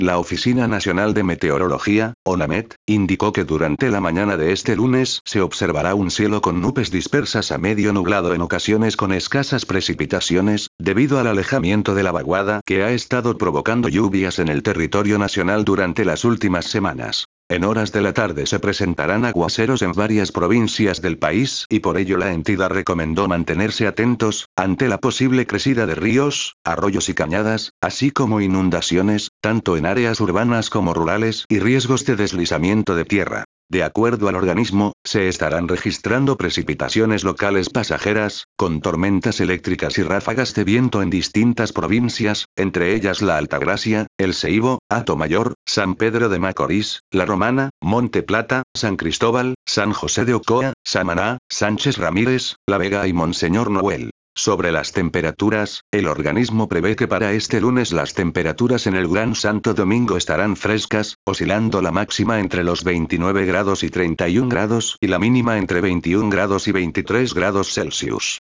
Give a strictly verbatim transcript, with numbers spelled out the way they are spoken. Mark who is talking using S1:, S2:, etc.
S1: La Oficina Nacional de Meteorología, ONAMET, indicó que durante la mañana de este lunes se observará un cielo con nubes dispersas a medio nublado en ocasiones con escasas precipitaciones, debido al alejamiento de la vaguada que ha estado provocando lluvias en el territorio nacional durante las últimas semanas. En horas de la tarde se presentarán aguaceros en varias provincias del país y por ello la entidad recomendó mantenerse atentos, ante la posible crecida de ríos, arroyos y cañadas, así como inundaciones, tanto en áreas urbanas como rurales y riesgos de deslizamiento de tierra. De acuerdo al organismo, se estarán registrando precipitaciones locales pasajeras, con tormentas eléctricas y ráfagas de viento en distintas provincias, entre ellas La Altagracia, El Seibo, Atomayor, San Pedro de Macorís, La Romana, Monte Plata, San Cristóbal, San José de Ocoa, Samaná, Sánchez Ramírez, La Vega y Monseñor Noel. Sobre las temperaturas, el organismo prevé que para este lunes las temperaturas en el Gran Santo Domingo estarán frescas, oscilando la máxima entre los veintinueve grados y treinta y un grados y la mínima entre veintiún grados y veintitrés grados Celsius.